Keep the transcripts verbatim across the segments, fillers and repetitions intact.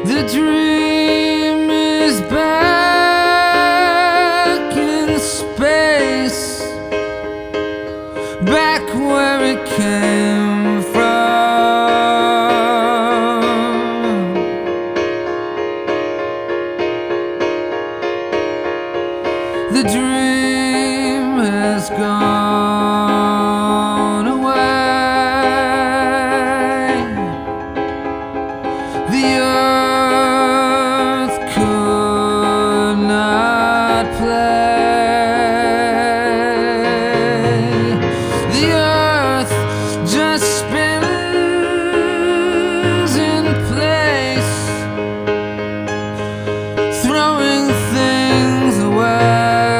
The dream is back in space, back where it came from. The dream has gone away. The earth could not play. The earth just spins in place, throwing things away.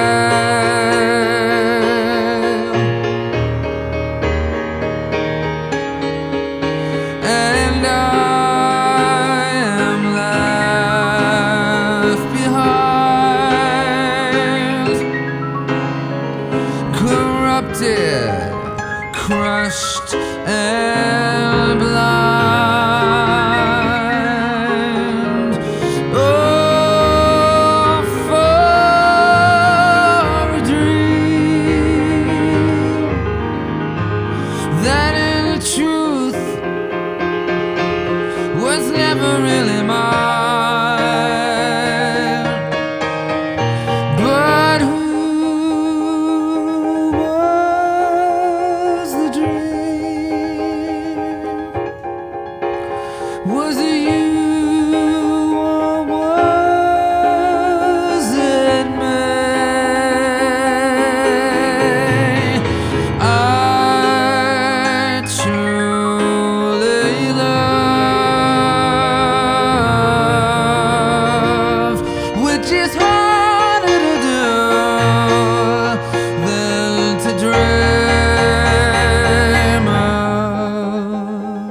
And I am left behind, corrupted, crushed and blind. Oh, for a dream that in truth was never really mine. But who was the dream? Was it you, or was it me? I truly love, which is harder to do than to dream of.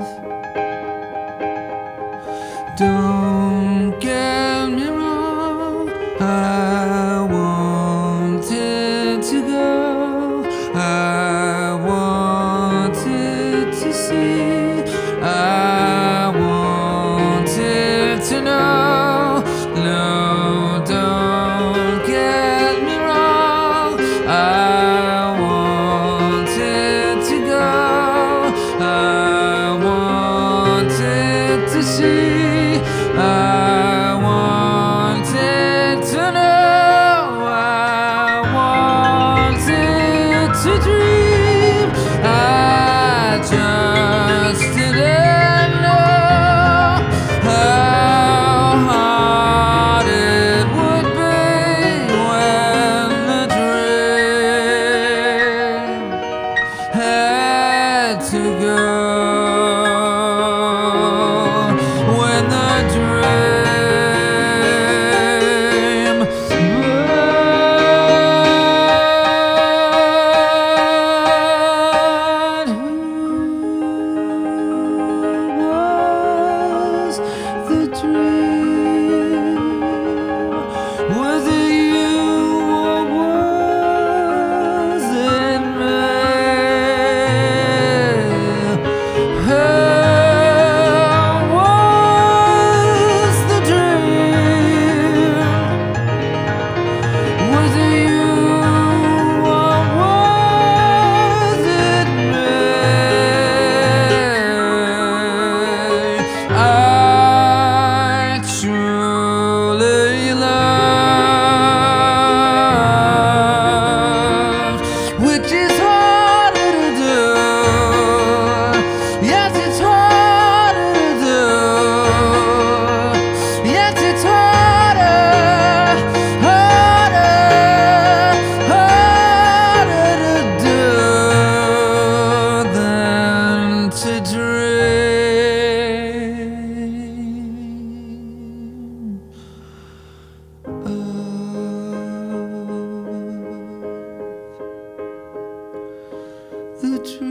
Don't get me wrong, I wanted to go, I wanted to see, I wanted to know. No, don't get me wrong, I wanted to go, I wanted to see, I wanted to know, I wanted to dream. I just didn't know how hard it would be when the dream had to go. When the dream but who was the dream? Was it you, or was it me? Who was the dream? Was it you, or was it me? I truly love, which is harder to do. Yes, it's harder to do. Yes, it's harder, harder, harder to do than to dream of. The dream.